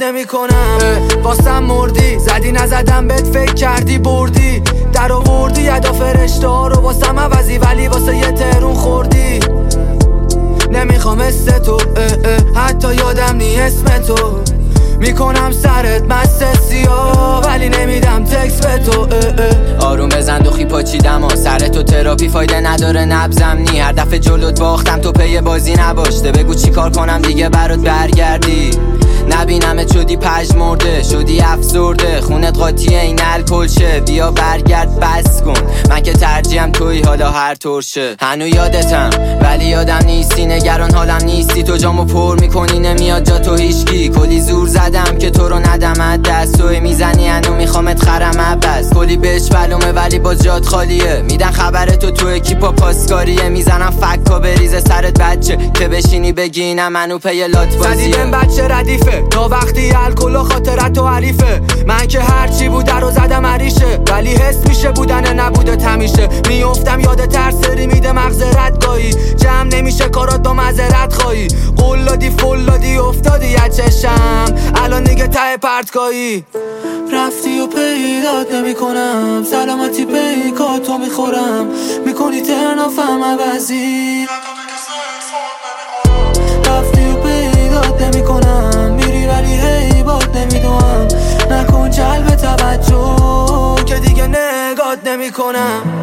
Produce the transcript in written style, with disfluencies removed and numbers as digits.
نمی کنم. واسم مردی زدی نزدم بهت فکر کردی بردی در آوردی ادا فرشته ها رو واسم عوضی ولی واسه یه ترون خوردی. نمیخوام مثل تو حتی یادم نی اسم تو میکنم سرت مست سیاه ولی نمیدم تکس به تو آروم بزن دوخی پاچیدم و سر تو تراپی فایده نداره نبزم نی هر دفعه جلوت باختم تو پی بازی نباشته بگو چی کار کنم دیگه برات برگردی نبینمت شدی پژمرده شدی افسرده خونت قاطیه این الکل شه بیا برگرد بس کن من که ترجیحم توی حالا هر طور شه هنو یادتم ولی یادم نیستی نگران حالم نیستی تو جامو پر میکنی نمیاد جا تو هیچکی کلی زور زدم که تو رو ندم دست توی میزنی هنو میخوامت خرم بس کلی بهش بلومه ولی باز جات خالیه میدن خبرتو تو اکیپا پاسکاریه میزنم فکا بریزه سرت بچه که بشینی بگی اینم منو پی لات بازیه زدیدم بچه ردیفه تا وقتی الکل و خاطرت و حریفه من که هرچی بوده رو زدم عریشه ولی حس میشه بودن نبوده تمیشه میافتم یاد ترسری میده مغز ردگاهی جمع نمیشه کارات با معذرت خواهی قلادی فلادی افتادی از چشم الان دیگه ته پرتگاهی رفتی و پیدات نمی کنم سلامتی پیکاتو میخورم میکنی ترنافم عوضی رفتی و پیدات نمی کنم میری ولی هیبات نمیدونم نکن جلب توجه که دیگه نگات نمی کنم